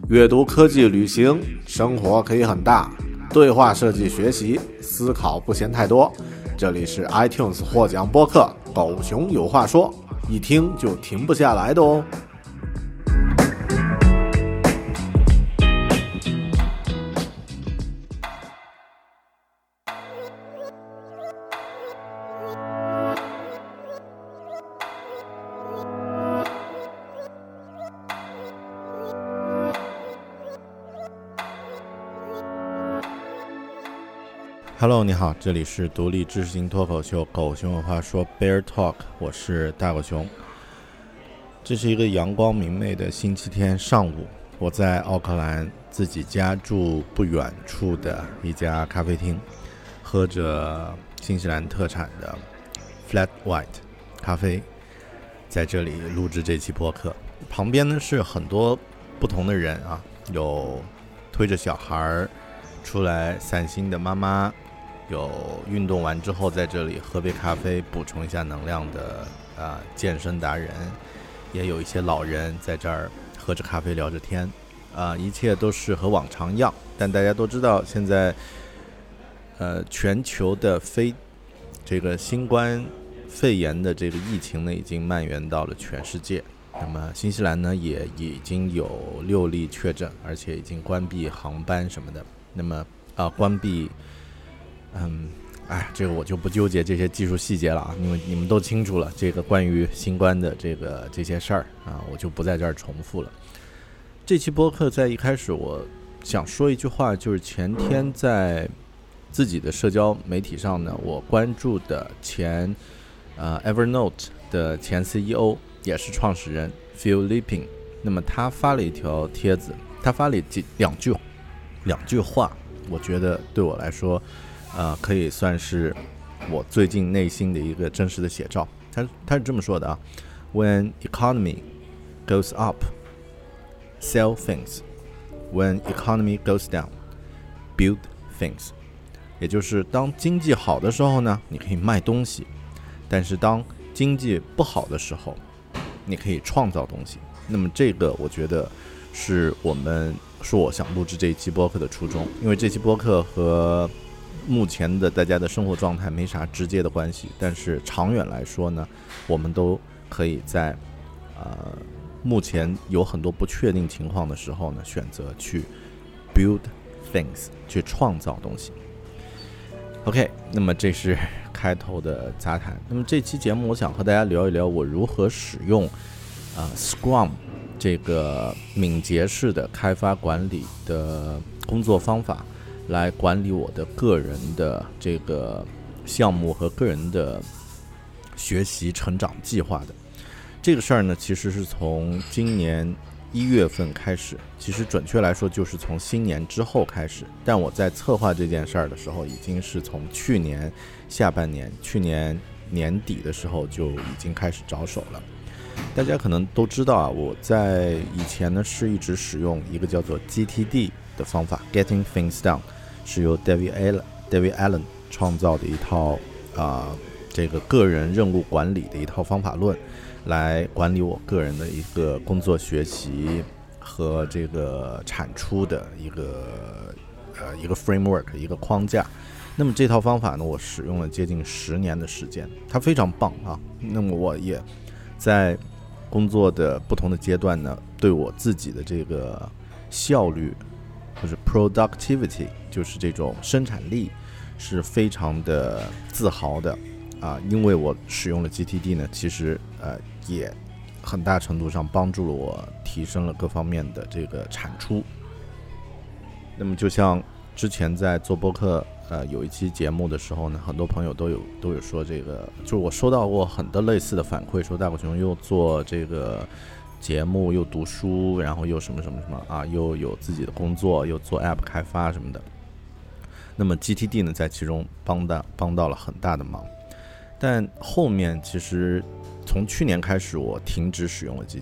阅读、科技、旅行，生活可以很大。对话设计学习，思考不嫌太多。这里是 iTunes 获奖播客《狗熊有话说》，一听就停不下来的哦。Hello， 你好，这里是独立知识型脱口秀《狗熊有话说》Bear Talk， 我是大狗熊。这是一个阳光明媚的星期天上午，我在奥克兰自己家住不远处的一家咖啡厅，喝着新西兰特产的 Flat White 咖啡，在这里录制这期播客。旁边呢是很多不同的人啊，有推着小孩出来散心的妈妈，有运动完之后在这里喝杯咖啡补充一下能量的健身达人，也有一些老人在这儿喝着咖啡聊着天，一切都是和往常一样。但大家都知道，现在全球的这个新冠肺炎的这个疫情呢，已经蔓延到了全世界。那么新西兰呢，也已经有6例确诊，而且已经关闭航班什么的。那么关闭这个我就不纠结这些技术细节了啊，因为你们都清楚了这个关于新冠的这些事儿啊，我就不在这儿重复了。这期播客在一开始我想说一句话，就是前天在自己的社交媒体上呢，我关注的前Evernote 的前 CEO 也是创始人 Phil Lipping， 那么他发了一条帖子，他发了两句话，我觉得对我来说可以算是我最近内心的一个真实的写照。他是这么说的啊 ：When economy goes up, sell things. When economy goes down, build things. 也就是当经济好的时候呢，你可以卖东西；但是当经济不好的时候，你可以创造东西。那么这个我觉得是我想录制这一期播客的初衷，因为这期播客和目前的大家的生活状态没啥直接的关系，但是长远来说呢，我们都可以在目前有很多不确定情况的时候呢，选择去 build things， 去创造东西。OK， 那么这是开头的杂谈。那么这期节目我想和大家聊一聊我如何使用Scrum 这个敏捷式的开发管理的工作方法来管理我的个人的这个项目和个人的学习成长计划的。这个事儿呢，其实是从今年1月份开始，其实准确来说就是从新年之后开始，但我在策划这件事儿的时候已经是从去年下半年，去年年底的时候就已经开始着手了。大家可能都知道啊，我在以前呢是一直使用一个叫做 GTD 的方法 Getting Things Done， 是由 David Allen 创造的一套这个个人任务管理的一套方法论，来管理我个人的一个工作学习和这个产出的一个 framework， 一个框架。那么这套方法呢，我使用了接近10年的时间，它非常棒啊。那么我也在工作的不同的阶段呢，对我自己的这个效率或者 productivity， 就是这种生产力是非常的自豪的因为我使用了 GTD 呢，其实也很大程度上帮助了我提升了各方面的这个产出。那么就像之前在做播客有一期节目的时候呢，很多朋友都有说这个，就是我收到过很多类似的反馈，说大狗熊又做这个节目，又读书，然后又什么什么什么又有自己的工作，又做 app 开发什么的。那么 GTD 呢，在其中帮到了很大的忙。但后面其实从去年开始，我停止使用了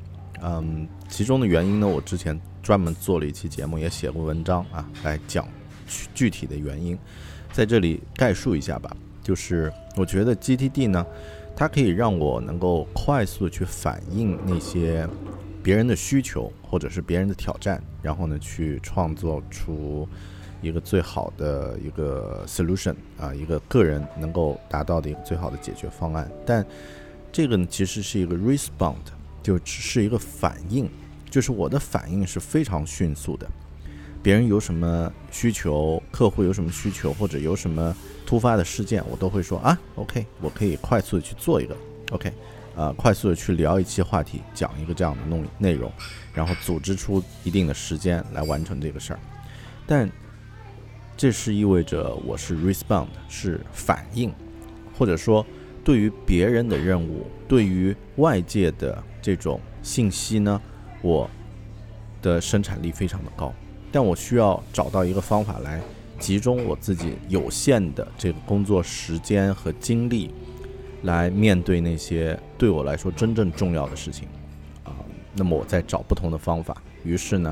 GTD。其中的原因呢，我之前专门做了一期节目，也写过文章来讲具体的原因，在这里概述一下吧。就是我觉得 GTD 呢，它可以让我能够快速去反映那些别人的需求或者是别人的挑战，然后呢去创造出一个最好的一个 solution 啊，一个个人能够达到的一个最好的解决方案。但这个呢其实是一个 respond， 就只是一个反应，就是我的反应是非常迅速的。别人有什么需求，客户有什么需求，或者有什么突发的事件，我都会说啊 OK， 我可以快速的去做一个 OK，快速的去聊一期话题，讲一个这样的内容，然后组织出一定的时间来完成这个事儿。但这是意味着我是 respond， 是反应，或者说对于别人的任务，对于外界的这种信息呢，我的生产力非常的高，但我需要找到一个方法来集中我自己有限的这个工作时间和精力，来面对那些对我来说真正重要的事情那么我再找不同的方法，于是呢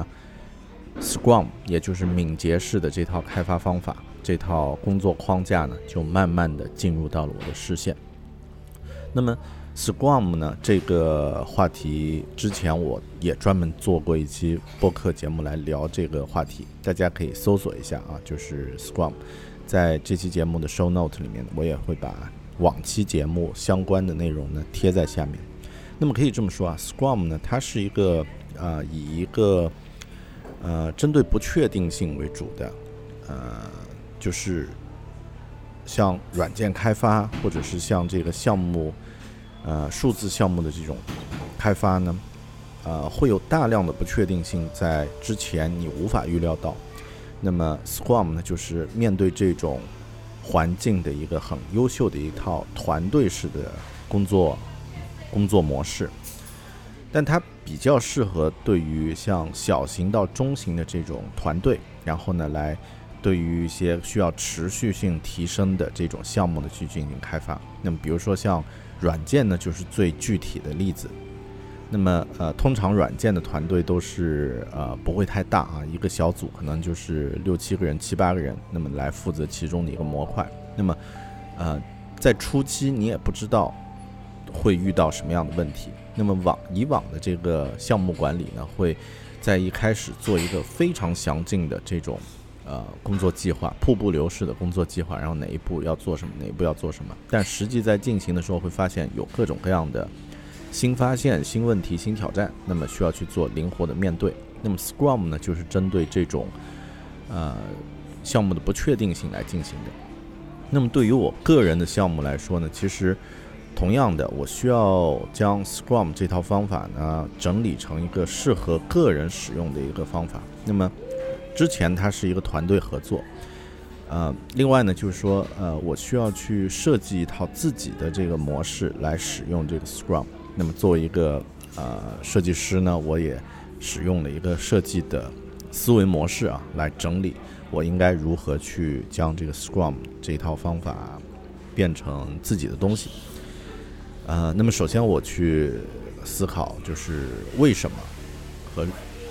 Scrum 也就是敏捷式的这套开发方法，这套工作框架呢就慢慢的进入到了我的视线。那么 Scrum 呢这个话题之前我也专门做过一期播客节目来聊这个话题，大家可以搜索一下就是 Scrum， 在这期节目的 show note 里面我也会把往期节目相关的内容呢贴在下面。那么可以这么说Scrum 呢它是一个以一个针对不确定性为主的就是像软件开发或者是像这个项目数字项目的这种开发呢会有大量的不确定性在之前你无法预料到。那么 Scrum 呢就是面对这种环境的一个很优秀的一套团队式的工作模式，但它比较适合对于像小型到中型的这种团队，然后呢来对于一些需要持续性提升的这种项目的去进行开发。那么比如说像软件呢就是最具体的例子。那么通常软件的团队都是不会太大一个小组可能就是6-7个人、7-8个人，那么来负责其中的一个模块。那么在初期你也不知道会遇到什么样的问题。那么以往的这个项目管理呢，会在一开始做一个非常详尽的这种工作计划，瀑布流式的工作计划，然后哪一步要做什么，哪一步要做什么。但实际在进行的时候会发现有各种各样的新发现、新问题、新挑战，那么需要去做灵活的面对。那么 Scrum 呢，就是针对这种项目的不确定性来进行的。那么对于我个人的项目来说呢，其实同样的，我需要将 Scrum 这套方法呢整理成一个适合个人使用的一个方法。那么之前它是一个团队合作，另外呢就是说我需要去设计一套自己的这个模式来使用这个 Scrum。那么作为一个设计师呢，我也使用了一个设计的思维模式来整理我应该如何去将这个 Scrum 这一套方法变成自己的东西。那么首先我去思考就是为什么和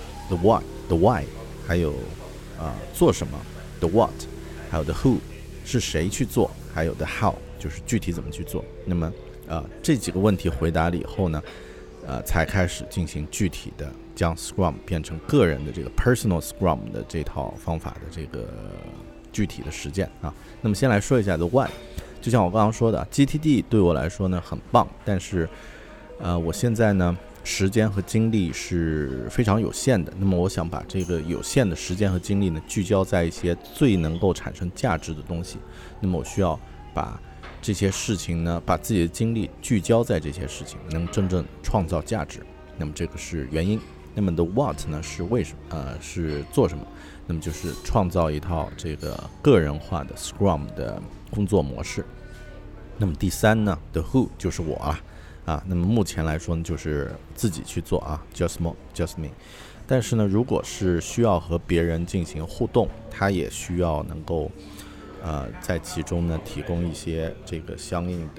the why 还有做什么 the what 还有 the who 是谁去做，还有 the how 就是具体怎么去做。那么这几个问题回答了以后呢才开始进行具体的将 Scrum 变成个人的这个 personal Scrum 的这套方法的这个具体的实践那么先来说一下 the why。就像我刚刚说的 GTD 对我来说呢很棒，但是我现在呢时间和精力是非常有限的。那么我想把这个有限的时间和精力呢聚焦在一些最能够产生价值的东西。那么我需要把这些事情呢，把自己的精力聚焦在这些事情，能真正创造价值。那么这个是原因。那么 the what 呢是为什么是做什么？那么就是创造一套这个个人化的 Scrum 的工作模式。那么第三呢 the who 就是我那么目前来说呢就是自己去做just me。但是呢如果是需要和别人进行互动，他也需要能够在其中呢提供一些这个相应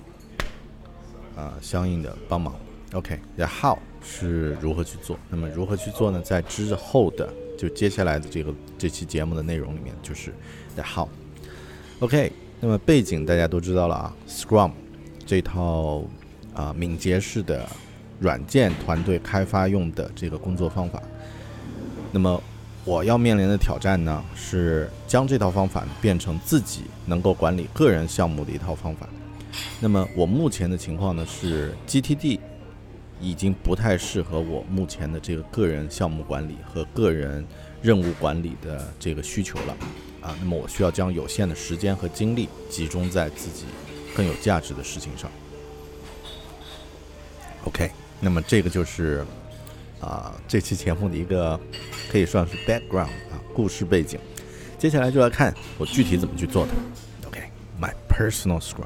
的帮忙。 OK， the how 是如何去做。那么如何去做呢，在之后的就接下来的这期节目的内容里面就是 the how。 OK， 那么背景大家都知道了Scrum 这套敏捷式的软件团队开发用的这个工作方法。那么我要面临的挑战呢，是将这套方法变成自己能够管理个人项目的一套方法。那么我目前的情况呢，是 GTD 已经不太适合我目前的这个个人项目管理和个人任务管理的这个需求了啊。那么我需要将有限的时间和精力集中在自己更有价值的事情上。OK， 那么这个就是这期节目的一个可以算是 background 故事背景。接下来就来看我具体怎么去做的。OK，my personal Scrum。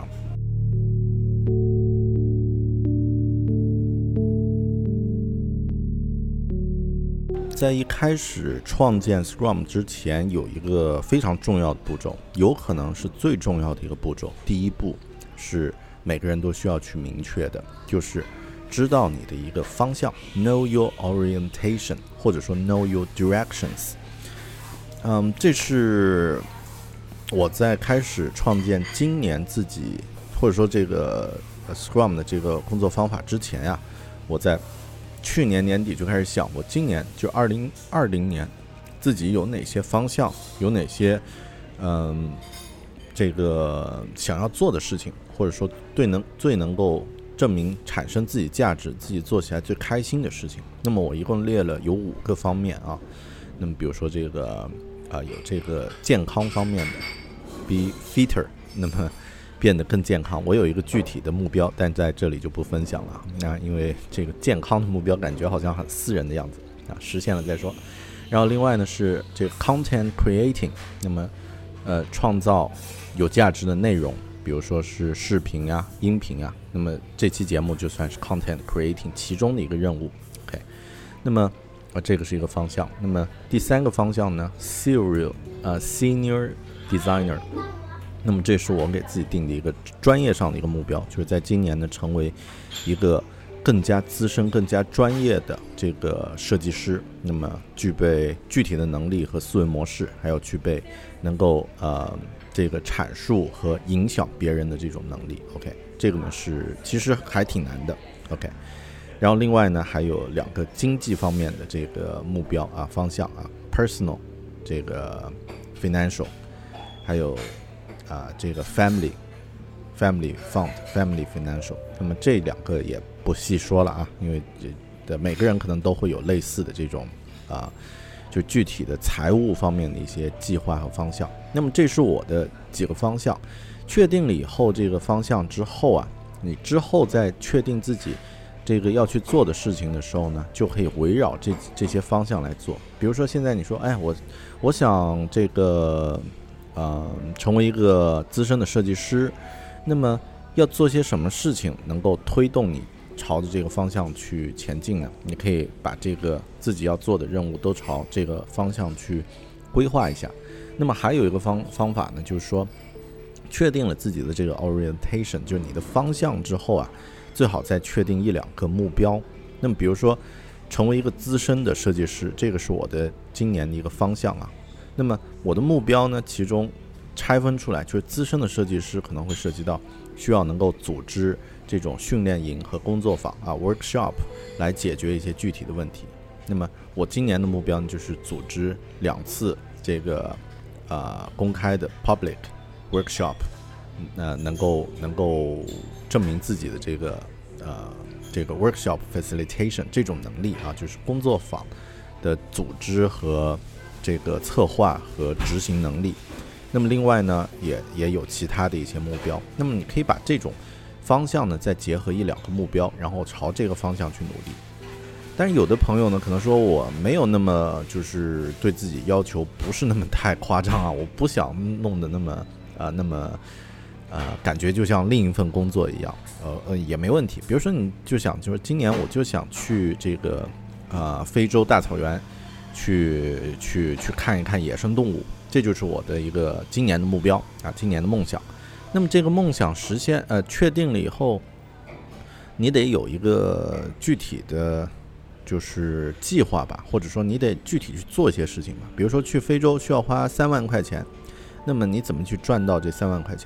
在一开始创建 Scrum 之前，有一个非常重要的步骤，有可能是最重要的一个步骤。第一步是每个人都需要去明确的，就是知道你的一个方向 ，Know your orientation， 或者说 Know your directions。这是我在开始创建今年自己或者说这个 Scrum 的这个工作方法之前呀，我在去年年底就开始想，我今年就2020年自己有哪些方向，有哪些这个想要做的事情，或者说最能够证明产生自己价值，自己做起来最开心的事情。那么我一共列了有5个方面啊。那么比如说这个有这个健康方面的 be fitter， 那么变得更健康。我有一个具体的目标，但在这里就不分享了。那因为这个健康的目标感觉好像很私人的样子啊，实现了再说。然后另外呢是这个 content creating， 那么创造有价值的内容，比如说是视频啊、音频啊。那么这期节目就算是 content creating 其中的一个任务。OK， 那么这个是一个方向。那么第3个方向呢 senior designer。那么这是我给自己定的一个专业上的一个目标，就是在今年呢成为一个更加资深、更加专业的这个设计师。那么具备具体的能力和思维模式，还有具备能够这个阐述和影响别人的这种能力。OK， 这个呢是其实还挺难的。OK， 然后另外呢还有2个经济方面的这个目标方向personal 这个 financial， 还有这个 family fund family financial。 那么这2个也不细说了因为每个人可能都会有类似的这种就具体的财务方面的一些计划和方向。那么这是我的几个方向，确定了以后，这个方向之后你之后再确定自己这个要去做的事情的时候呢，就可以围绕这些方向来做。比如说现在你说我想这个成为一个资深的设计师，那么要做些什么事情能够推动你朝着这个方向去前进呢？你可以把这个自己要做的任务都朝这个方向去规划一下。那么还有一个方法呢，就是说确定了自己的这个 orientation， 就是你的方向之后最好再确定1-2个目标。那么比如说成为一个资深的设计师，这个是我的今年的一个方向那么我的目标呢，其中拆分出来，就是资深的设计师可能会涉及到需要能够组织这种训练营和工作坊workshop 来解决一些具体的问题。那么我今年的目标呢，就是组织2次这个公开的 public workshop， 能够证明自己的这个workshop facilitation 这种能力就是工作坊的组织和这个策划和执行能力。那么另外呢也有其他的一些目标。那么你可以把这种方向呢再结合1-2个目标，然后朝这个方向去努力。但是有的朋友呢可能说我没有那么就是对自己要求不是那么太夸张我不想弄得那么感觉就像另一份工作一样，也没问题。比如说你就想就是今年我就想去这个非洲大草原去看一看野生动物，这就是我的一个今年的目标今年的梦想。那么这个梦想实现确定了以后，你得有一个具体的就是计划吧，或者说你得具体去做一些事情吧。比如说去非洲需要花3万块钱，那么你怎么去赚到这3万块钱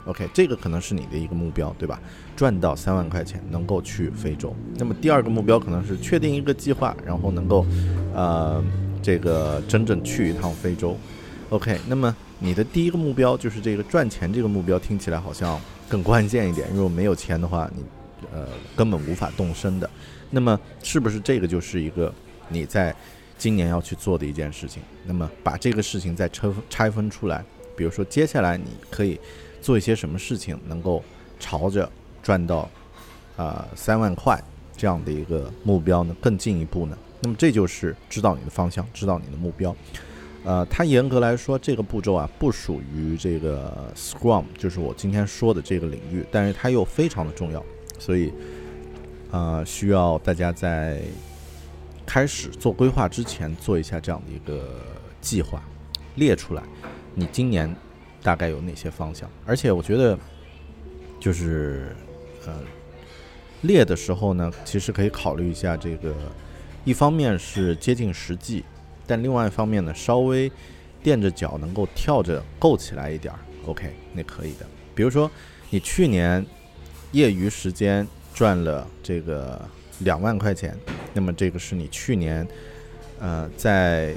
OK， 这个可能是你的一个目标，对吧？赚到3万块钱能够去非洲。那么第二个目标可能是确定一个计划，然后能够这个真正去一趟非洲。OK， 那么你的第一个目标就是这个赚钱，这个目标听起来好像更关键一点，如果没有钱的话，你根本无法动身的。那么是不是这个就是一个你在今年要去做的一件事情？那么把这个事情再拆分出来，比如说接下来你可以做一些什么事情能够朝着赚到3万块这样的一个目标呢更进一步呢？那么这就是知道你的方向，知道你的目标。它严格来说这个步骤不属于这个 Scrum， 就是我今天说的这个领域，但是它又非常的重要，所以需要大家在开始做规划之前做一下这样的一个计划，列出来你今年大概有哪些方向。而且我觉得就是列的时候呢，其实可以考虑一下这个，一方面是接近实际，但另外一方面呢，稍微垫着脚能够跳着够起来一点 OK， 那可以的。比如说你去年业余时间赚了这个2万块钱，那么这个是你去年在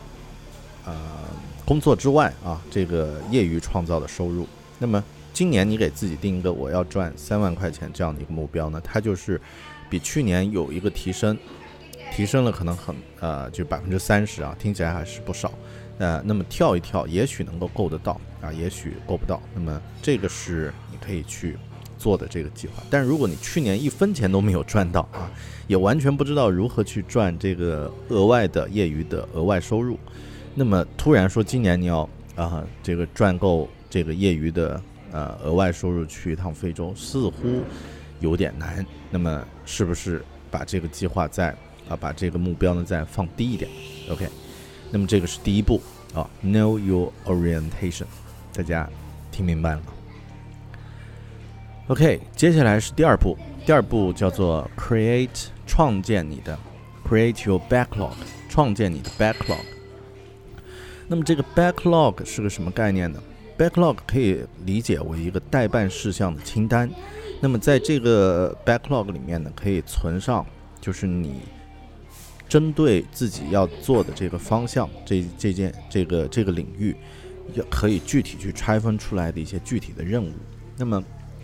工作之外这个业余创造的收入。那么今年你给自己定一个我要赚3万块钱这样的一个目标呢，它就是比去年有一个提升了，可能就30%听起来还是不少。那么跳一跳，也许能够够得到也许够不到。那么这个是你可以去做的这个计划。但是如果你去年1分钱都没有赚到也完全不知道如何去赚这个额外的业余的额外收入，那么突然说今年你要这个赚够这个业余的额外收入去一趟非洲，似乎有点难。那么是不是把这个计划把这个目标呢再放低一点 OK， 那么这个是第一步Know your orientation， 大家听明白了吗？ OK， 接下来是第二步叫做 create， 创建你的 create your backlog， 创建你的 backlog。 那么这个 backlog 是个什么概念呢？ backlog 可以理解为一个待办事项的清单。那么在这个 backlog 里面呢，可以存上就是你针对自己要做的这个方向，这个领域可以具体去拆分出来的一些具体的任务。那么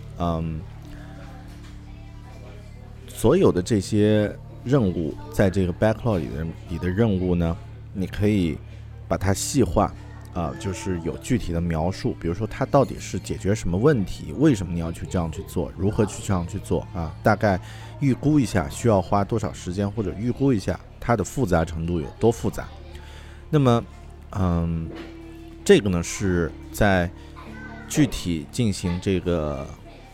所有的这些任务在这个 backlog 里的任务呢，你可以把它细化就是有具体的描述，比如说它到底是解决什么问题，为什么你要去这样去做，如何去这样去做大概预估一下需要花多少时间，或者预估一下它的复杂程度有多复杂。那么这个呢是在具体进行这个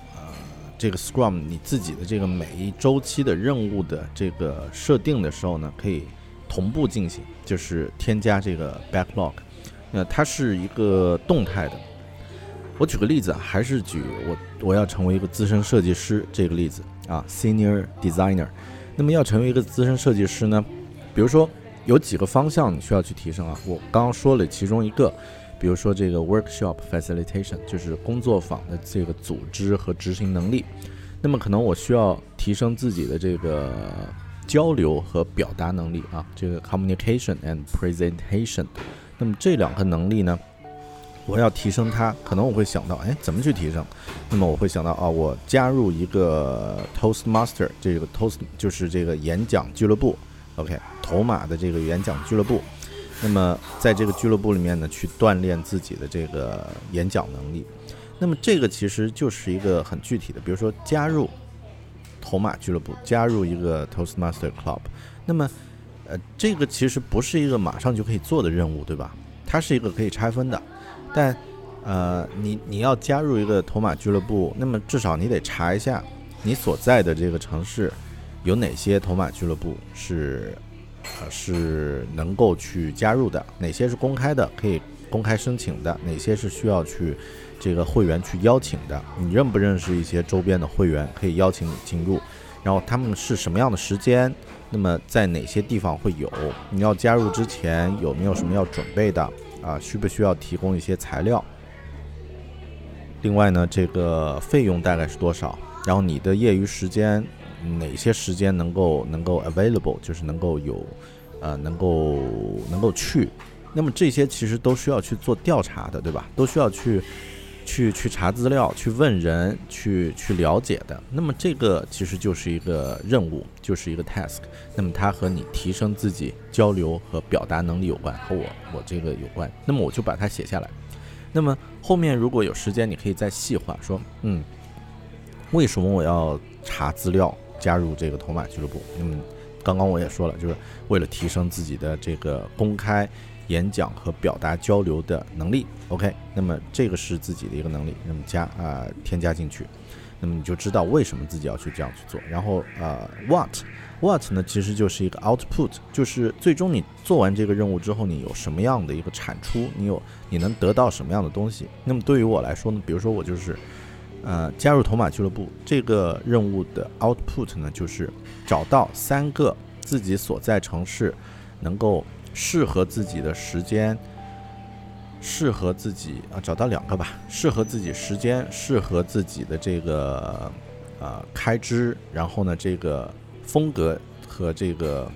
Scrum 你自己的这个每一周期的任务的这个设定的时候呢，可以同步进行，就是添加这个 backlog。它是一个动态的。我举个例子还是举我要成为一个资深设计师这个例子Senior Designer。 那么要成为一个资深设计师呢，比如说有几个方向你需要去提升我刚刚说了其中一个，比如说这个 workshop facilitation， 就是工作坊的这个组织和执行能力。那么可能我需要提升自己的这个交流和表达能力这个 communication and presentation。那么这两个能力呢，我要提升它，可能我会想到怎么去提升。那么我会想到我加入一个 Toastmaster， 这个 Toast 就是这个演讲俱乐部 OK， 头马的这个演讲俱乐部。那么在这个俱乐部里面呢，去锻炼自己的这个演讲能力。那么这个其实就是一个很具体的，比如说加入头马俱乐部，加入一个 Toastmaster Club。那么这个其实不是一个马上就可以做的任务，对吧？它是一个可以拆分的。但你要加入一个头马俱乐部，那么至少你得查一下你所在的这个城市有哪些头马俱乐部是能够去加入的，哪些是公开的可以公开申请的，哪些是需要去这个会员去邀请的，你认不认识一些周边的会员可以邀请你进入，然后他们是什么样的时间，那么在哪些地方会有，你要加入之前有没有什么要准备的需不需要提供一些材料。 另外呢，这个费用大概是多少？然后你的业余时间哪些时间能够 available， 就是能够有能够去。那么这些其实都需要去做调查的，对吧？都需要去查资料，去问人，去了解的。那么这个其实就是一个任务，就是一个 task。那么它和你提升自己交流和表达能力有关，和我这个有关。那么我就把它写下来。那么后面如果有时间，你可以再细化说，为什么我要查资料加入这个头马俱乐部？刚刚我也说了，就是为了提升自己的这个公开演讲和表达交流的能力。 OK， 那么这个是自己的一个能力，那么添加进去，那么你就知道为什么自己要去这样去做。然后what 呢，其实就是一个 output， 就是最终你做完这个任务之后，你有什么样的一个产出，你能得到什么样的东西。那么对于我来说呢，比如说我就是加入头马俱乐部这个任务的 output 呢，就是找到3个自己所在城市能够适合自己的时间，适合自己找到2个吧，适合自己时间，适合自己的这个开支，然后呢这个风格和这个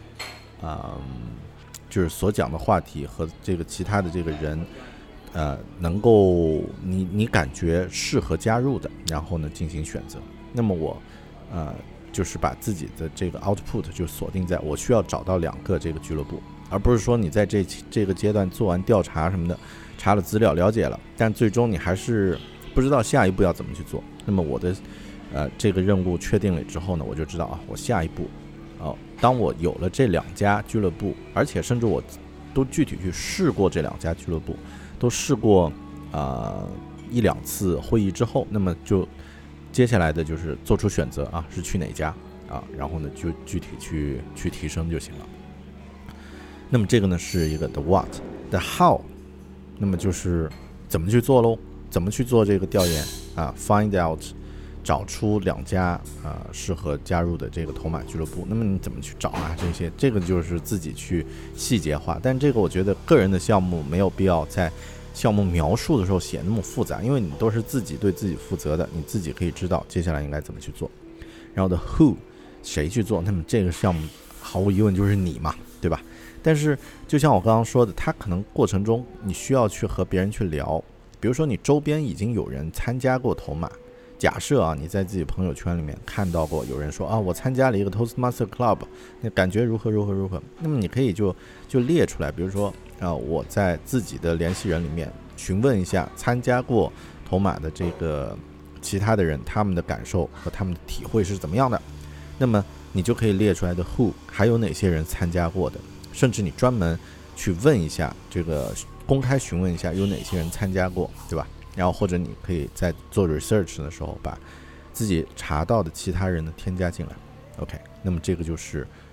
就是所讲的话题和这个其他的这个人能够你感觉适合加入的，然后呢进行选择。那么我就是把自己的这个 output 就锁定在我需要找到2个这个俱乐部，而不是说你在这个阶段做完调查什么的，查了资料了解了，但最终你还是不知道下一步要怎么去做。那么我的这个任务确定了之后呢，我就知道我下一步当我有了这2家俱乐部，而且甚至我都具体去试过这2家俱乐部，都试过1-2次会议之后，那么就接下来的就是做出选择是去哪家然后呢就具体去提升就行了。那么这个呢是一个 the what。 the how 那么就是怎么去做咯，怎么去做这个调研find out， 找出2家适合加入的这个头马俱乐部。那么你怎么去找这个就是自己去细节化。但这个我觉得个人的项目没有必要在项目描述的时候写那么复杂，因为你都是自己对自己负责的，你自己可以知道接下来应该怎么去做。然后的 who 谁去做，那么这个项目毫无疑问就是你嘛，对吧？但是就像我刚刚说的，它可能过程中你需要去和别人去聊，比如说你周边已经有人参加过头马，假设你在自己朋友圈里面看到过有人说我参加了一个 Toastmaster Club， 那感觉如何，那么你可以就列出来，比如说我在自己的联系人里面询问一下参加过头马的这个其他的人，他们的感受和他们的体会是怎么样的。那么你就可以列出来的 who 还有哪些人参加过的，甚至你专门去问一下，这个公开询问一下有哪些人参加过，对吧？然后或者你可以在做 research 的时候把自己查到的其他人的添加进来。 OK， 那么这个就是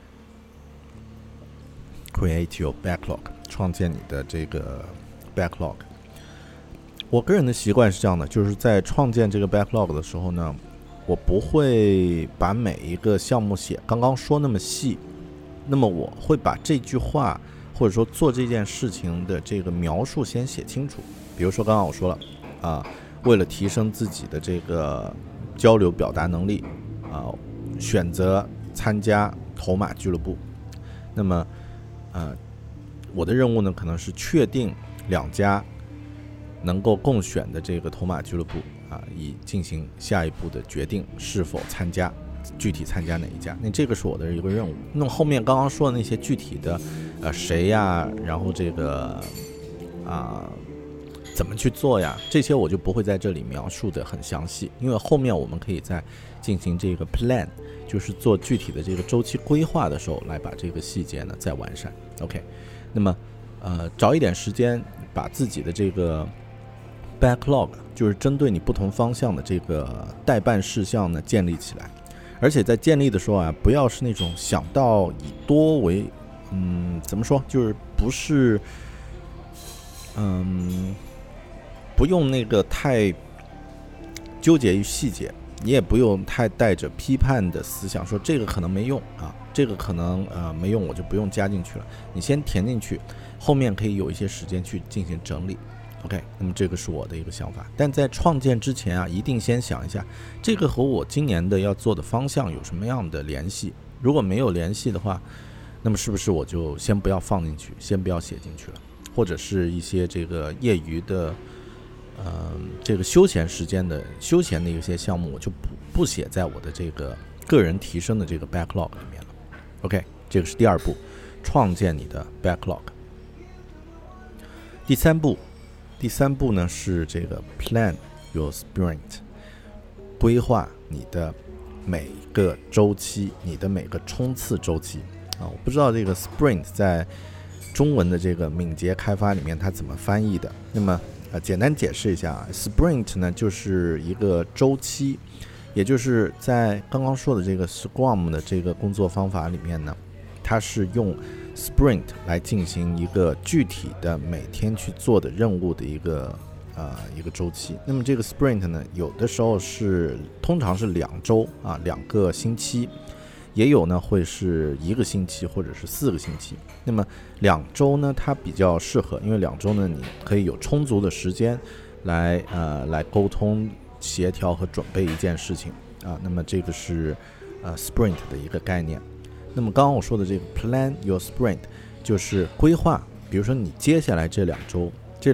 create your backlog， 创建你的这个 backlog。 我个人的习惯是这样的，就是在创建这个 backlog 的时候呢，我不会把每一个项目写刚刚说那么细，那么我会把这句话或者说做这件事情的这个描述先写清楚。比如说刚刚我说了为了提升自己的这个交流表达能力选择参加头马俱乐部。那么我的任务呢可能是确定2家能够共选的这个头马俱乐部以进行下一步的决定是否参加，具体参加哪一家。那这个是我的一个任务。那么后面刚刚说的那些具体的谁呀，然后这个怎么去做呀，这些我就不会在这里描述的很详细，因为后面我们可以在进行这个 plan， 就是做具体的这个周期规划的时候来把这个细节呢再完善。 OK， 那么找一点时间把自己的这个 backlog， 就是针对你不同方向的这个待办事项呢建立起来。而且在建立的时候不要是那种想到以多为怎么说，就是不是不用那个太纠结于细节，你也不用太带着批判的思想说这个可能没用这个可能没用，我就不用加进去了。你先填进去，后面可以有一些时间去进行整理。 OK， 那么这个是我的一个想法。但在创建之前啊，一定先想一下，这个和我今年的要做的方向有什么样的联系？如果没有联系的话，那么是不是我就先不要放进去，先不要写进去了？或者是一些这个业余的，这个休闲时间的休闲的一些项目，我就不写在我的这个个人提升的这个 backlog 里面了。OK， 这个是第二步，创建你的 backlog。第三步呢是这个 plan your sprint， 规划你的每个周期，你的每个冲刺周期啊。我不知道这个 sprint 在中文的这个敏捷开发里面它怎么翻译的。那么简单解释一下 sprint 呢就是一个周期，也就是在刚刚说的这个 Scrum 的这个工作方法里面呢，它是用 sprint 来进行一个具体的每天去做的任务的一个周期。那么这个 sprint 呢，有的时候通常是2周啊，2个星期，也有呢会是1个星期或者是4个星期。那么2周呢，它比较适合，因为2周呢，你可以有充足的时间来沟通、协调和准备一件事情啊。那么这个是sprint 的一个概念。那么刚刚我说的这个 plan your sprint 就是规划，比如说你接下来这2周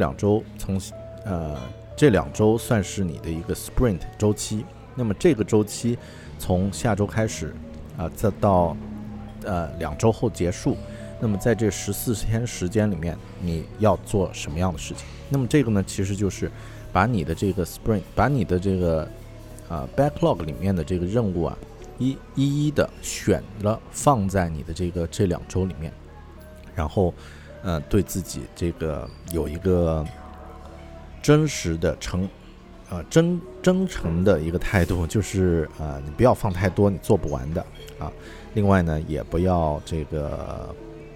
这2周算是你的一个 sprint 周期。那么这个周期从下周开始再到2周后结束。那么在这14天时间里面，你要做什么样的事情？那么这个呢，其实就是把你的这个 sprint， 把你的这个backlog 里面的这个任务啊，一一的选了放在你的这2周里面，然后对自己这个有一个真实的真诚的一个态度，就是你不要放太多你做不完的啊。另外呢，也不要这个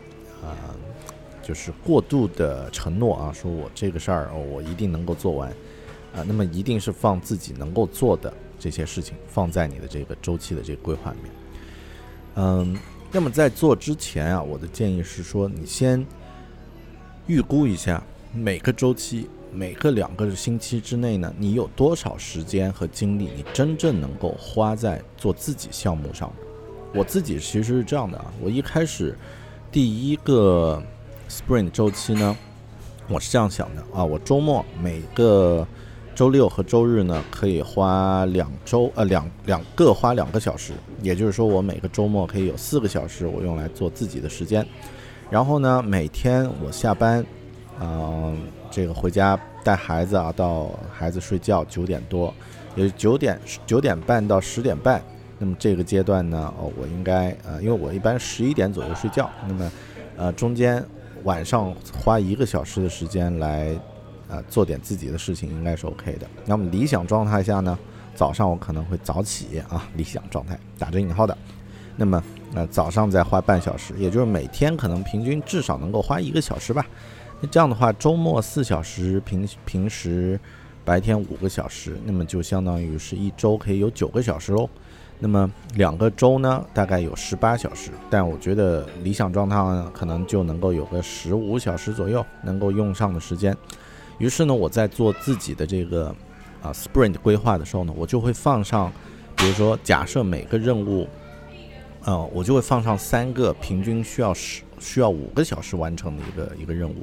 就是过度的承诺啊，说我这个事儿我一定能够做完那么一定是放自己能够做的这些事情放在你的这个周期的这个规划里面。那么在做之前啊，我的建议是说，你先预估一下每个周期每个2个星期之内呢，你有多少时间和精力你真正能够花在做自己项目上的。我自己其实是这样的啊，我一开始第1个 sprint 周期呢，我是这样想的啊，我周末每个周6和周日呢，可以花各花2个小时，也就是说我每个周末可以有4个小时我用来做自己的时间。然后呢，每天我下班这个回家带孩子啊，到孩子睡觉9点多，也就9点半到10点半。那么这个阶段呢，我应该因为我一般11点左右睡觉，那么中间晚上花1个小时的时间来做点自己的事情，应该是 OK 的。那么理想状态下呢，早上我可能会早起啊，理想状态打着引号的。那么早上再花半小时，也就是每天可能平均至少能够花1个小时吧。那这样的话，周末4小时，平时白天5个小时，那么就相当于是1周可以有9个小时喽。那么2个周呢，大概有18小时，但我觉得理想状态呢，可能就能够有个15小时左右能够用上的时间。于是呢，我在做自己的这个sprint 规划的时候呢，我就会放上，比如说假设每个任务我就会放上3个平均需要5个小时完成的一个任务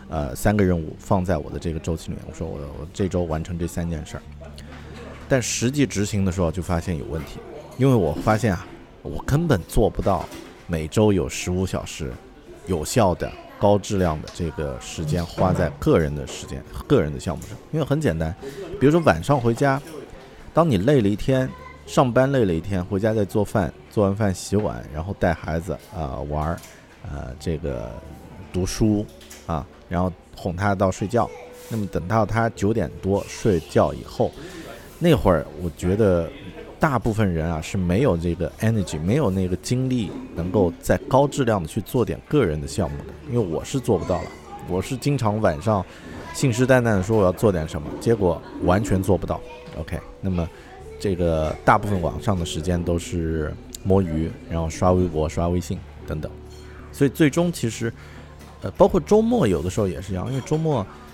，3个任务放在我的这个周期里面。我说我这周完成这3件事儿，但实际执行的时候就发现有问题，因为我发现我根本做不到每周有15小时有效的高质量的这个时间花在个人的项目上。因为很简单，比如说晚上回家，当你累了一天，上班累了一天，回家再做饭，做完饭洗碗，然后带孩子玩这个读书然后哄他到睡觉。那么等到他9点多睡觉以后，那会儿我觉得大部分人是没有这个 energy， 没有那个精力能够在高质量的去做点个人的项目的。因为我是做不到了，我是经常晚上信誓旦旦的说我要做点什么，结果完全做不到。 OK， 那么这个大部分晚上的时间都是摸鱼，然后刷微博刷微信等等。所以最终其实包括周末有的时候也是一样，因为周末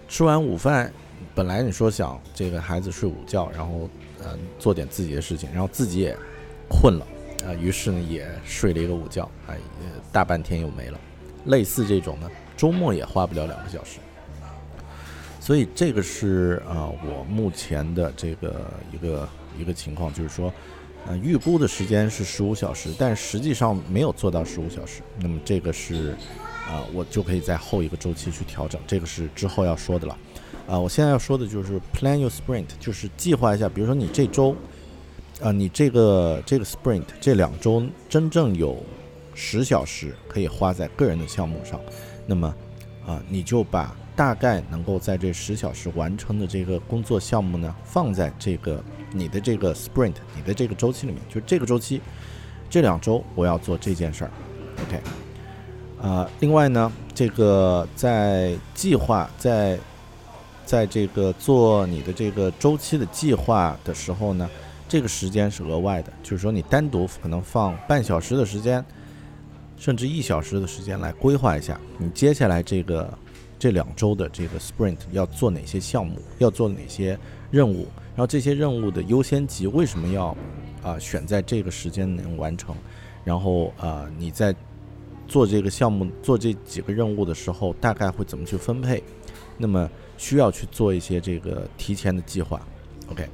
吃完午饭，本来你说想这个孩子睡午觉，然后做点自己的事情，然后自己也困了于是呢也睡了一个午觉大半天又没了。类似这种呢，周末也花不了2个小时。所以这个是我目前的这个一个情况，就是说预估的时间是15小时，但实际上没有做到15小时。那么这个是我就可以在后一个周期去调整，这个是之后要说的了。我现在要说的就是 plan your sprint， 就是计划一下，比如说你这周你这个 sprint 这2周真正有10小时可以花在个人的项目上，那么你就把大概能够在这10小时完成的这个工作项目呢，放在这个你的这个 sprint， 你的这个周期里面，就这个周期这2周我要做这件事儿。 OK，另外呢，这个在计划在这个做你的这个周期的计划的时候呢，这个时间是额外的，就是说你单独可能放半小时的时间，甚至1小时的时间来规划一下你接下来这2周的这个 sprint 要做哪些项目，要做哪些任务，然后这些任务的优先级为什么要选在这个时间能完成，然后你在做这个项目做这几个任务的时候大概会怎么去分配，那么需要去做一些这个提前的计划。 OK，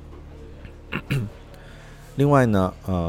另外呢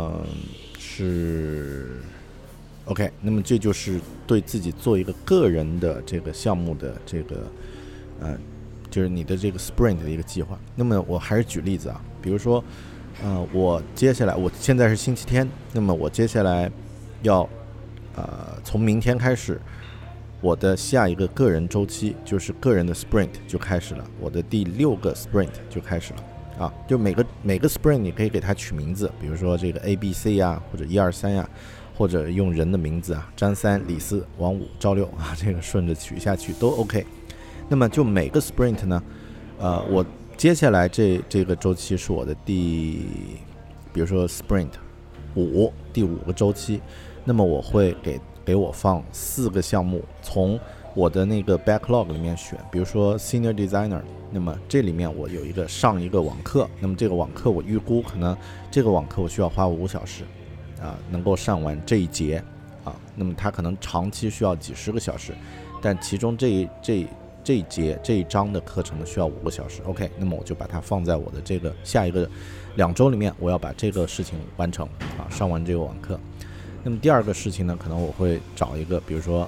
是 OK， 那么这就是对自己做一个个人的这个项目的这个就是你的这个 sprint 的一个计划。那么我还是举例子比如说我现在是星期天，那么我接下来要从明天开始，我的下一个个人周期就是个人的 sprint 就开始了，我的第6个 sprint 就开始了就每个 sprint 你可以给它取名字，比如说这个 ABC 或者1、2、3或者用人的名字张三、李四、王五、赵六这个顺着取下去都 OK。 那么就每个 sprint 呢我接下来这个周期是我的比如说 sprint 5，第5个周期，那么我会给我放4个项目，从我的那个 backlog 里面选，比如说 senior designer， 那么这里面我有上一个网课，那么这个网课我预估可能这个网课我需要花5个小时能够上完这一节那么它可能长期需要几十个小时，但其中这一节这一章的课程呢需要5个小时。 OK， 那么我就把它放在我的这个下一个2周里面，我要把这个事情完成上完这个网课。那么第2个事情呢，可能我会找一个比如说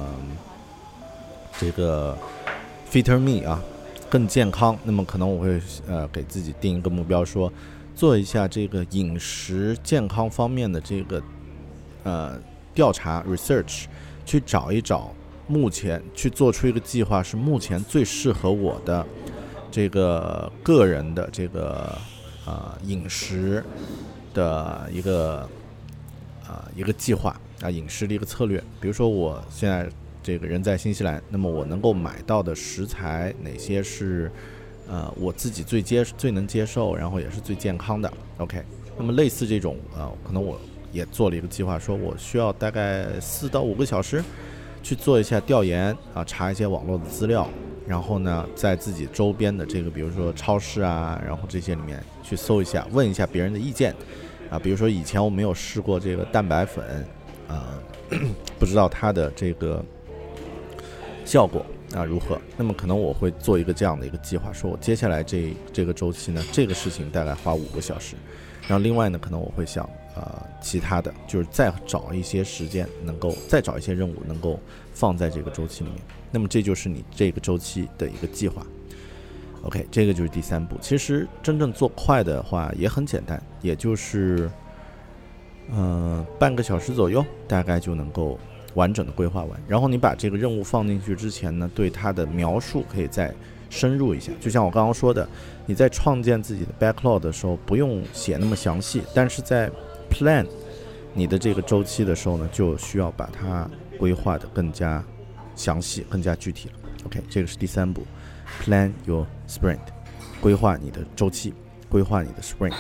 这个 fitter me 更健康，那么可能我会给自己定一个目标，说做一下这个饮食健康方面的这个调查 research， 去找一找目前去做出一个计划，是目前最适合我的这个个人的这个饮食的一个计划饮食的一个策略。比如说我现在这个人在新西兰，那么我能够买到的食材哪些是我自己最能接受，然后也是最健康的。 OK， 那么类似这种可能我也做了一个计划，说我需要大概4到5个小时去做一下调研查一些网络的资料，然后呢在自己周边的这个比如说超市然后这些里面去搜一下，问一下别人的意见比如说以前我没有试过这个蛋白粉不知道它的这个效果如何，那么可能我会做一个这样的一个计划，说我接下来这个周期呢，这个事情大概花5个小时，然后另外呢可能我会想其他的就是再找一些时间，能够再找一些任务能够放在这个周期里面，那么这就是你这个周期的一个计划。 OK， 这个就是第3步。其实真正做快的话也很简单，也就是半个小时左右大概就能够完整的规划完，然后你把这个任务放进去之前呢，对它的描述可以再深入一下，就像我刚刚说的，你在创建自己的 backlog 的时候不用写那么详细，但是在 plan 你的这个周期的时候呢，就需要把它规划的更加详细更加具体了。 OK， 这个是第3步， plan your sprint， 规划你的周期，规划你的 sprint。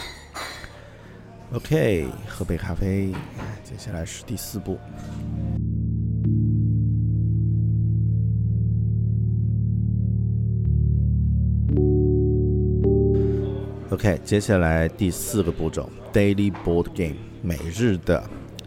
OK， 喝杯咖啡，接下来是第4步。 OK， 接下来第4个步骤 Daily Board Game， 每日的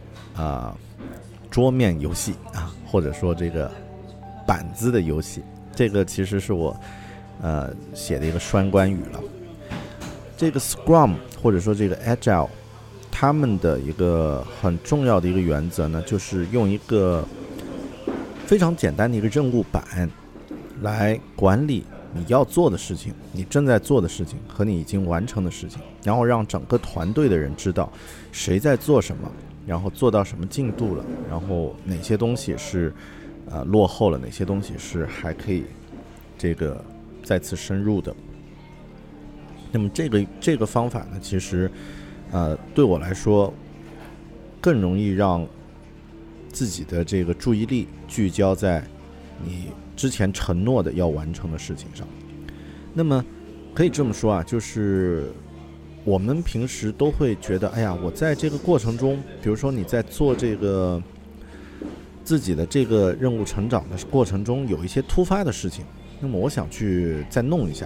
桌面游戏啊，或者说这个板子的游戏。这个其实是我写的一个双关语了。这个 Scrum 或者说这个 Agile， 他们的一个很重要的一个原则呢，就是用一个非常简单的一个任务板来管理你要做的事情，你正在做的事情和你已经完成的事情，然后让整个团队的人知道谁在做什么，然后做到什么进度了，然后哪些东西是落后了，哪些东西是还可以这个再次深入的。那么这个方法呢，其实对我来说更容易让自己的这个注意力聚焦在你之前承诺的要完成的事情上。那么可以这么说啊，就是我们平时都会觉得，哎呀，我在这个过程中，比如说你在做这个自己的这个任务成长的过程中，有一些突发的事情，那么我想去再弄一下，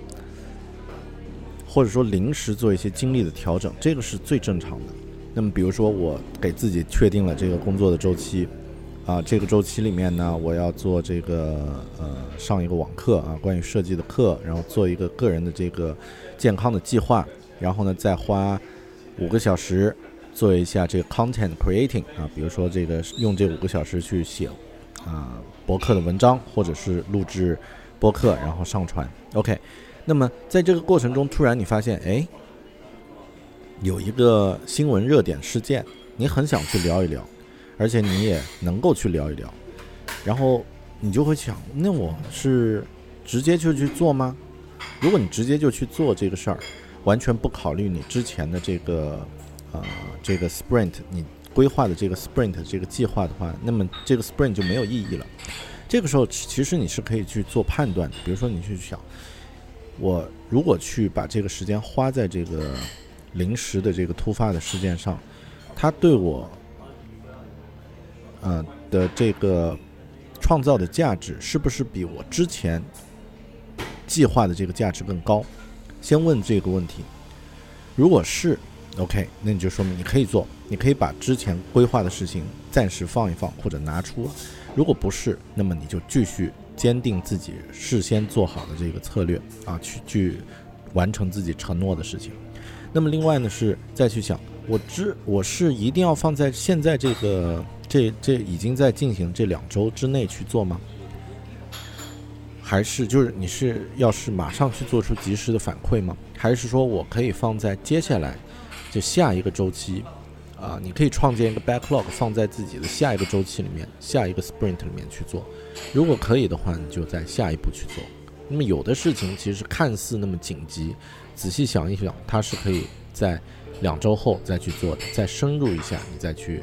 或者说临时做一些精力的调整，这个是最正常的。那么比如说我给自己确定了这个工作的周期这个周期里面呢，我要做这个上一个网课关于设计的课，然后做一个个人的这个健康的计划，然后呢再花5个小时做一下这个 content creating 比如说这个用这5个小时去写博客的文章，或者是录制播客然后上传。 OK， 那么在这个过程中突然你发现有一个新闻热点事件，你很想去聊一聊，而且你也能够去聊一聊，然后你就会想，那我是直接就去做吗？如果你直接就去做这个事儿，完全不考虑你之前的这个sprint， 你规划的这个 sprint 这个计划的话，那么这个 sprint 就没有意义了。这个时候其实你是可以去做判断的，比如说你去想，我如果去把这个时间花在这个临时的这个突发的事件上，它对我的这个创造的价值是不是比我之前计划的这个价值更高？先问这个问题。如果是 OK， 那你就说明你可以做，你可以把之前规划的事情暂时放一放或者拿出。如果不是，那么你就继续坚定自己事先做好的这个策略去完成自己承诺的事情。那么另外呢，是再去想，我是一定要放在现在这已经在进行这2周之内去做吗？还是就是你是要是马上去做出及时的反馈吗？还是说我可以放在接下来就下一个周期你可以创建一个 backlog 放在自己的下一个周期里面，下一个 sprint 里面去做。如果可以的话，你就在下一步去做。那么有的事情其实看似那么紧急，仔细想一想，它是可以在2周后再去做的，再深入一下，你再去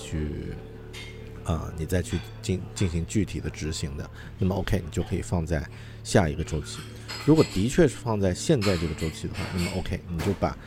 进行具体的执行的。那么 OK， 你就可以放在下一个周期。如果的确是放在现在这个周期的话，那么 OK， 你就把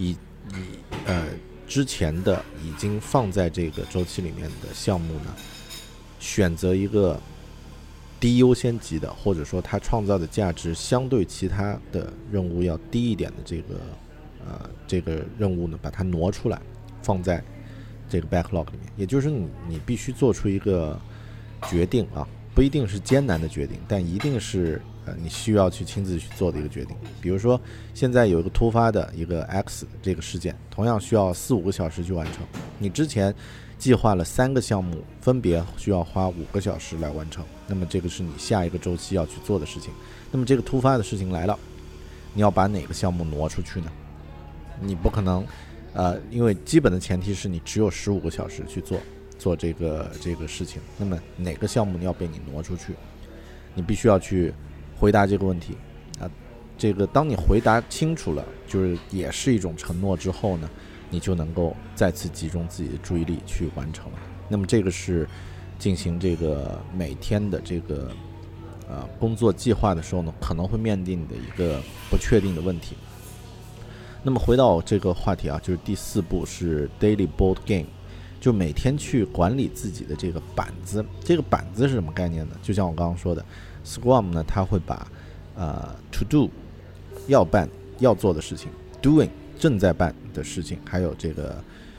之前的已经放在这个周期里面的项目呢，选择一个低优先级的，或者说它创造的价值相对其他的任务要低一点的这个任务呢，把它挪出来放在这个 backlog 里面。也就是你必须做出一个决定不一定是艰难的决定，但一定是你需要去亲自去做的一个决定。比如说现在有一个突发的一个 X 这个事件，同样需要4-5个小时去完成，你之前计划了3个项目，分别需要花5个小时来完成，那么这个是你下一个周期要去做的事情。那么这个突发的事情来了，你要把哪个项目挪出去呢？你不可能因为基本的前提是你只有15个小时去做这个事情，那么哪个项目要被你挪出去？你必须要去回答这个问题这个当你回答清楚了，就是也是一种承诺之后呢，你就能够再次集中自己的注意力去完成了。那么这个是进行这个每天的这个工作计划的时候呢，可能会面临的一个不确定的问题。那么回到这个话题就是第4步是 Daily Board Game， 就每天去管理自己的这个板子。这个板子是什么概念呢？就像我刚刚说的 Scrum 呢，它会把To Do 要办要做的事情 ，doing 正在办的事情，还有这个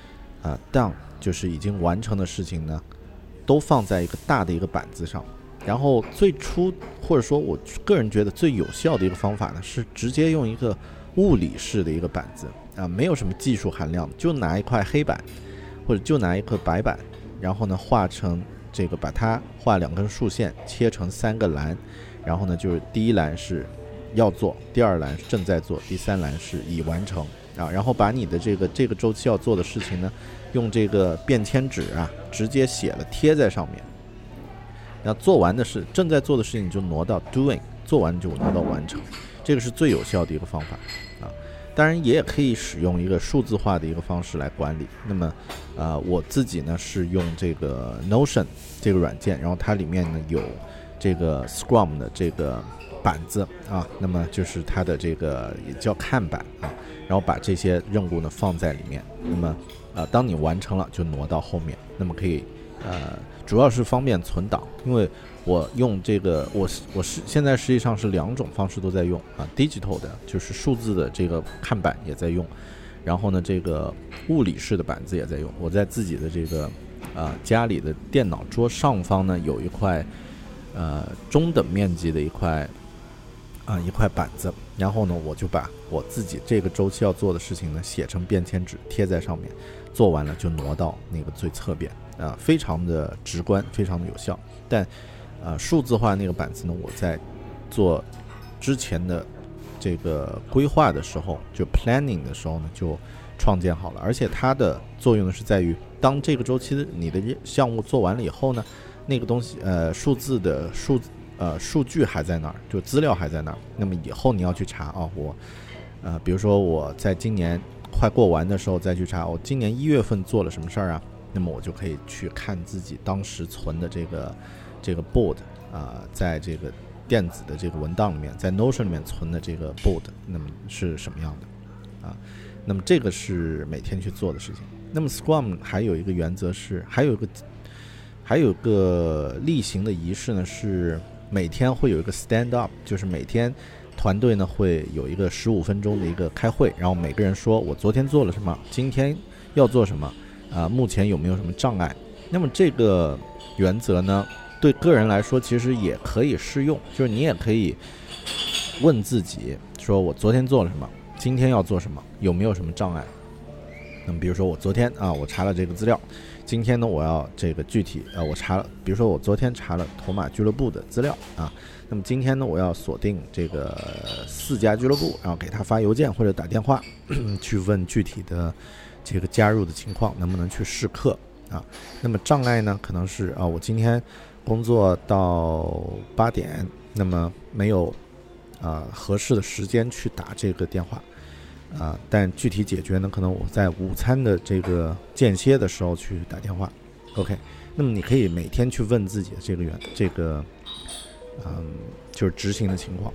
done 就是已经完成的事情呢，都放在一个大的一个板子上。然后最初或者说我个人觉得最有效的一个方法呢，是直接用一个物理式的一个板子没有什么技术含量，就拿一块黑板或者就拿一块白板，然后呢画成这个，把它画2根竖线，切成3个栏，然后呢就是第一栏是要做，第2栏是正在做，第3栏是已完成然后把你的这个周期要做的事情呢，用这个便签纸直接写了贴在上面。然后做完的事，正在做的事情就挪到 doing， 做完就挪到完成，这个是最有效的一个方法当然也可以使用一个数字化的一个方式来管理。那么我自己呢是用这个 Notion 这个软件，然后它里面呢有这个 Scrum 的这个板子那么就是它的这个也叫看板然后把这些任务呢放在里面。那么当你完成了就挪到后面，那么可以主要是方便存档，因为我用这个我是现在实际上是2种方式都在用digital 的就是数字的这个看板也在用，然后呢这个物理式的板子也在用。我在自己的这个家里的电脑桌上方呢有一块中等面积的一块板子，然后呢我就把我自己这个周期要做的事情呢写成便签纸贴在上面，做完了就挪到那个最侧边非常的直观，非常的有效。但数字化那个板子呢，我在做之前的这个规划的时候，就 planning 的时候呢就创建好了，而且它的作用呢是在于，当这个周期你的项目做完了以后呢，那个东西数字的数据还在那儿，就资料还在那儿。那么以后你要去查我比如说我在今年快过完的时候再去查我今年1月份做了什么事儿那么我就可以去看自己当时存的这个 board 在这个电子的这个文档里面，在 Notion 里面存的这个 board 那么是什么样的那么这个是每天去做的事情。那么 Scrum 还有一个原则是，还有一个例行的仪式呢，是每天会有一个 stand up， 就是每天团队呢会有一个15分钟的一个开会，然后每个人说我昨天做了什么，今天要做什么目前有没有什么障碍。那么这个原则呢对个人来说其实也可以适用，就是你也可以问自己说我昨天做了什么，今天要做什么，有没有什么障碍。那么比如说我昨天我查了这个资料，今天呢我要这个具体我查了，比如说我昨天查了头马俱乐部的资料那么今天呢我要锁定这个4家俱乐部，然后给他发邮件或者打电话去问具体的这个加入的情况，能不能去试课那么障碍呢可能是我今天工作到8点，那么没有合适的时间去打这个电话但具体解决呢可能我在午餐的这个间歇的时候去打电话 OK。 那么你可以每天去问自己的这个就是执行的情况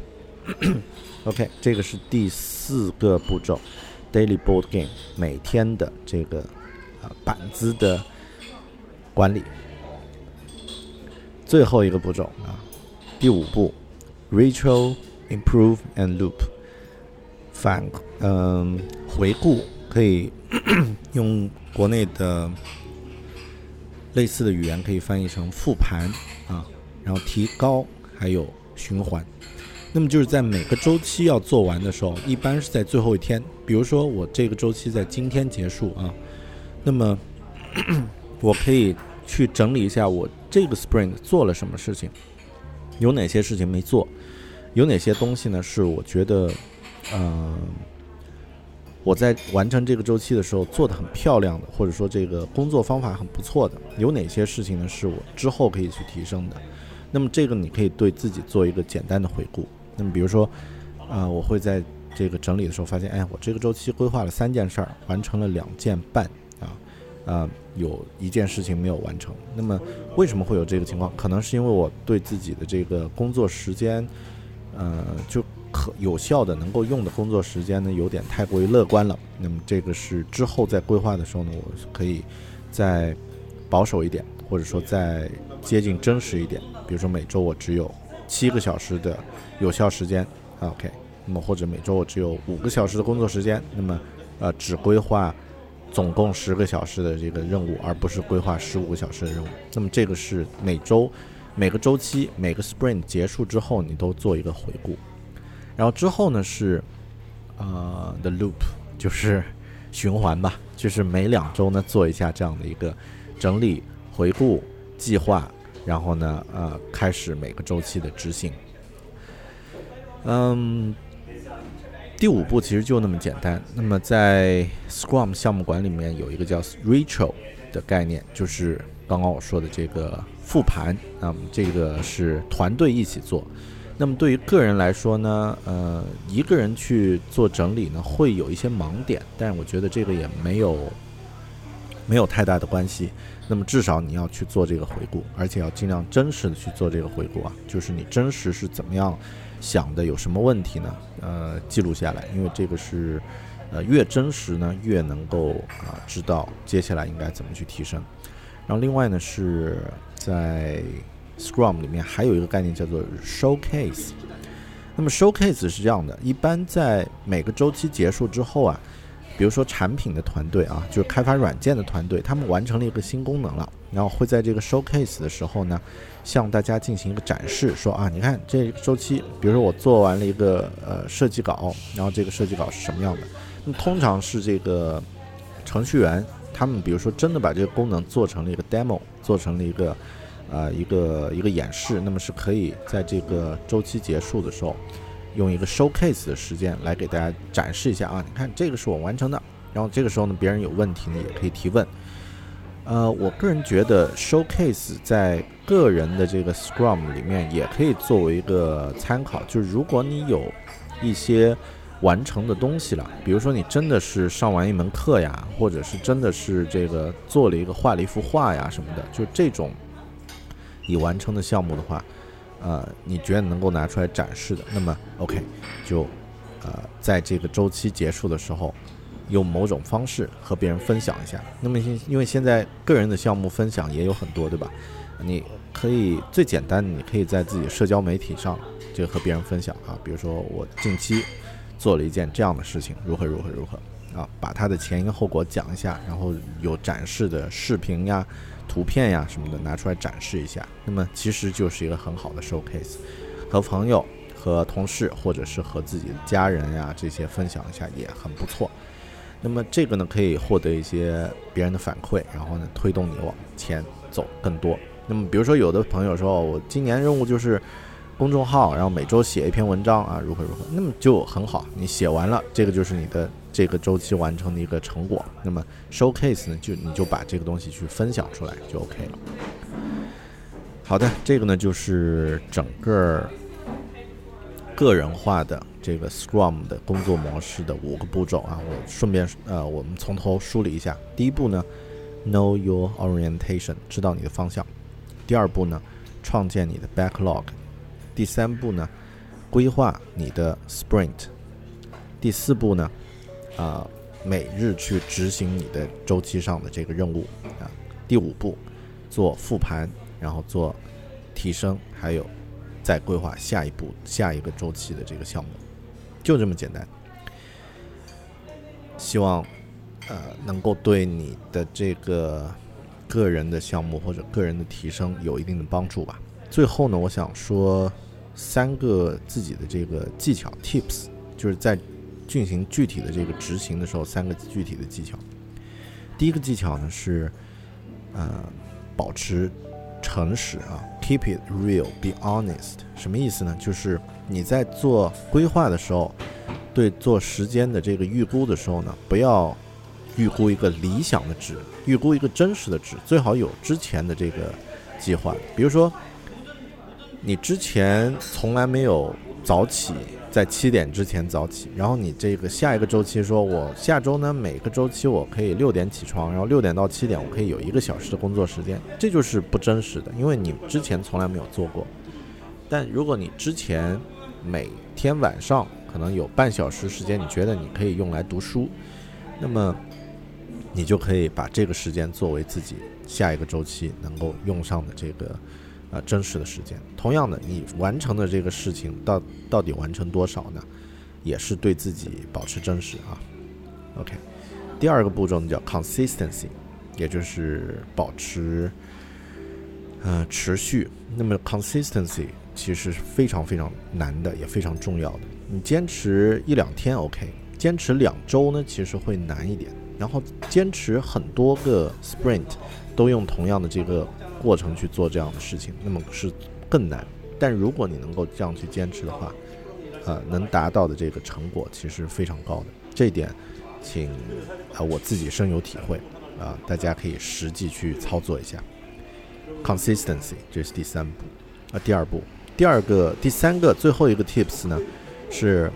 OK。 这个是第4个步骤 Daily Board Game， 每天的这个板子的管理。最后一个步骤第5步 Ritual Improve and Loop， 回顾，可以用国内的类似的语言可以翻译成复盘然后提高还有循环。那么就是在每个周期要做完的时候，一般是在最后一天，比如说我这个周期在今天结束那么我可以去整理一下我这个 sprint 做了什么事情，有哪些事情没做，有哪些东西呢是我觉得我在完成这个周期的时候做得很漂亮的，或者说这个工作方法很不错的，有哪些事情呢是我之后可以去提升的。那么这个你可以对自己做一个简单的回顾。那么比如说我会在这个整理的时候发现我这个周期规划了3件事儿，完成了2件半有1件事情没有完成。那么为什么会有这个情况？可能是因为我对自己的这个工作时间就可有效的能够用的工作时间呢有点太过于乐观了。那么这个是之后在规划的时候呢，我可以再保守一点，或者说再接近真实一点，比如说每周我只有7个小时的有效时间OK。 那么或者每周我只有5个小时的工作时间，那么只规划总共10个小时的这个任务，而不是规划15个小时的任务。那么这个是每个周期每个 sprint 结束之后你都做一个回顾。然后之后呢是the loop， 就是循环吧，就是每2周呢做一下这样的一个整理、回顾、计划，然后呢开始每个周期的执行。第5步其实就那么简单。那么在 Scrum 项目管理里面有一个叫 Retro 的概念，就是刚刚我说的这个复盘。那么这个是团队一起做。那么对于个人来说呢，一个人去做整理呢会有一些盲点，但是我觉得这个也没有太大的关系。那么至少你要去做这个回顾，而且要尽量真实的去做这个回顾啊，就是你真实是怎么样想的，有什么问题呢？记录下来，因为这个是越真实呢越能够知道接下来应该怎么去提升。然后另外呢是在 Scrum 里面还有一个概念叫做 Showcase。那么 Showcase 是这样的，一般在每个周期结束之后比如说产品的团队就是开发软件的团队，他们完成了一个新功能了，然后会在这个 showcase 的时候呢，向大家进行一个展示，说你看这个周期，比如说我做完了一个设计稿，然后这个设计稿是什么样的。那么通常是这个程序员他们比如说真的把这个功能做成了一个 demo， 做成了一个演示，那么是可以在这个周期结束的时候用一个 showcase 的时间来给大家展示一下你看这个是我完成的。然后这个时候呢，别人有问题呢也可以提问。我个人觉得 showcase 在个人的这个 Scrum 里面也可以作为一个参考，就是如果你有一些完成的东西了，比如说你真的是上完一门课呀，或者是真的是这个做了画了一幅画呀什么的，就这种已完成的项目的话，你觉得能够拿出来展示的，那么 OK 就在这个周期结束的时候用某种方式和别人分享一下。那么因为现在个人的项目分享也有很多，对吧？你可以最简单的，你可以在自己的社交媒体上就和别人分享比如说我近期做了一件这样的事情，如何把它的前因后果讲一下，然后有展示的视频呀、图片呀什么的拿出来展示一下。那么其实就是一个很好的 showcase， 和朋友、和同事或者是和自己的家人呀这些分享一下也很不错。那么这个呢可以获得一些别人的反馈，然后呢推动你往前走更多。那么比如说有的朋友说我今年任务就是公众号，然后每周写一篇文章如何，那么就很好，你写完了，这个就是你的这个周期完成的一个成果。那么 showcase 呢你就把这个东西去分享出来就 OK 了。好的，这个呢就是整个个人化的这个 Scrum 的工作模式的5个步骤我顺便我们从头梳理一下。第一步呢 Know your orientation， 知道你的方向。第2步呢创建你的 backlog。第3步呢规划你的 sprint。第4步呢每日去执行你的周期上的这个任务第5步做复盘，然后做提升，还有再规划下一个周期的这个项目，就这么简单。希望能够对你的这个个人的项目或者个人的提升有一定的帮助吧。最后呢，我想说3个自己的这个技巧 tips， 就是在进行具体的这个执行的时候3个具体的技巧。第一个技巧呢是保持诚实keep it real, be honest。 什么意思呢？就是你在做规划的时候，对做时间的这个预估的时候呢，不要预估一个理想的值，预估一个真实的值，最好有之前的这个计划。比如说你之前从来没有早起，在7点之前早起，然后你这个下一个周期说我下周呢每个周期我可以6点起床，然后6点到7点我可以有1个小时的工作时间，这就是不真实的，因为你之前从来没有做过。但如果你之前每天晚上可能有半小时时间，你觉得你可以用来读书，那么你就可以把这个时间作为自己下一个周期能够用上的这个真实的时间。同样的，你完成的这个事情到底完成多少呢？ 也是对自己保持真实啊。OK， 第二个步骤呢叫 consistency， 也就是保持持续。那么 consistency 其实是非常非常难的，也非常重要的。你坚持1-2天 OK， 坚持2周呢其实会难一点，然后坚持很多个 sprint 都用同样的这个过程去做这样的事情，那么是更难。但如果你能够这样去坚持的话，能达到的这个成果其实非常高的。这一点请我自己深有体会大家可以实际去操作一下。consistency 这是第3步第二步。第三个最后一个 tips 呢是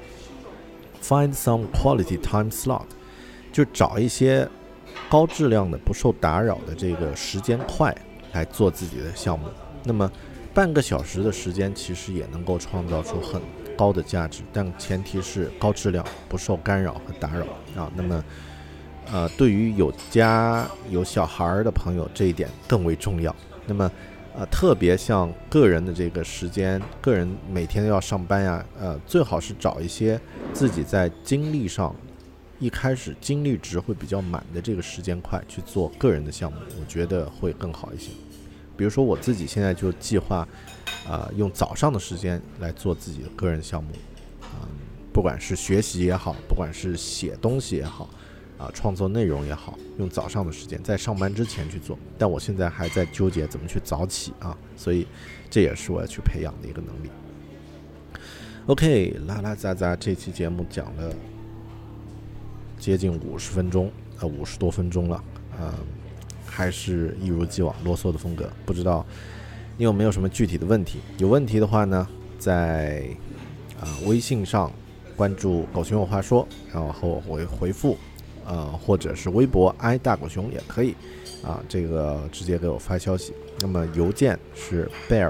find some quality time slot， 就找一些高质量的不受打扰的这个时间块来做自己的项目。那么半个小时的时间其实也能够创造出很高的价值，但前提是高质量，不受干扰和打扰那么对于有家有小孩的朋友，这一点更为重要。那么特别像个人的这个时间，个人每天都要上班呀最好是找一些自己在精力上一开始精力值会比较满的这个时间块去做个人的项目，我觉得会更好一些。比如说我自己现在就计划用早上的时间来做自己的个人项目不管是学习也好，不管是写东西也好创作内容也好，用早上的时间在上班之前去做。但我现在还在纠结怎么去早起所以这也是我要去培养的一个能力。OK， 拉拉杂杂这期节目讲了接近50分钟50多分钟了还是一如既往啰嗦的风格。不知道你有没有什么具体的问题？有问题的话呢，在微信上关注狗熊有话说，然后我回复或者是微博挨大狗熊也可以这个直接给我发消息。那么邮件是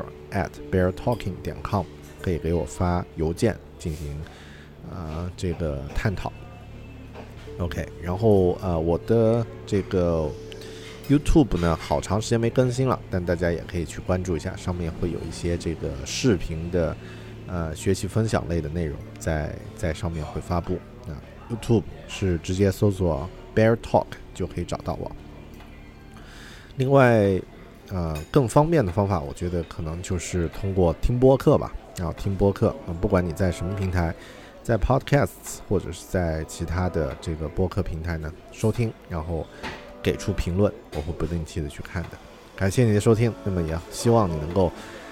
bear@beartalking.com， 可以给我发邮件进行这个探讨。OK， 然后我的这个 YouTube 呢好长时间没更新了，但大家也可以去关注一下，上面会有一些这个视频的学习分享类的内容在上面会发布YouTube 是直接搜索 Bear Talk 就可以找到我。另外更方便的方法，我觉得可能就是通过听播客吧。然后听播客不管你在什么平台，在 Podcasts 或者是在其他的这个播客平台呢收听，然后给出评论，我会不定期的去看的。感谢你的收听，那么也希望你能够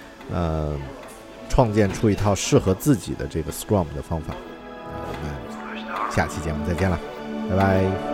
创建出一套适合自己的这个 Scrum 的方法。我们下期节目再见了，拜拜。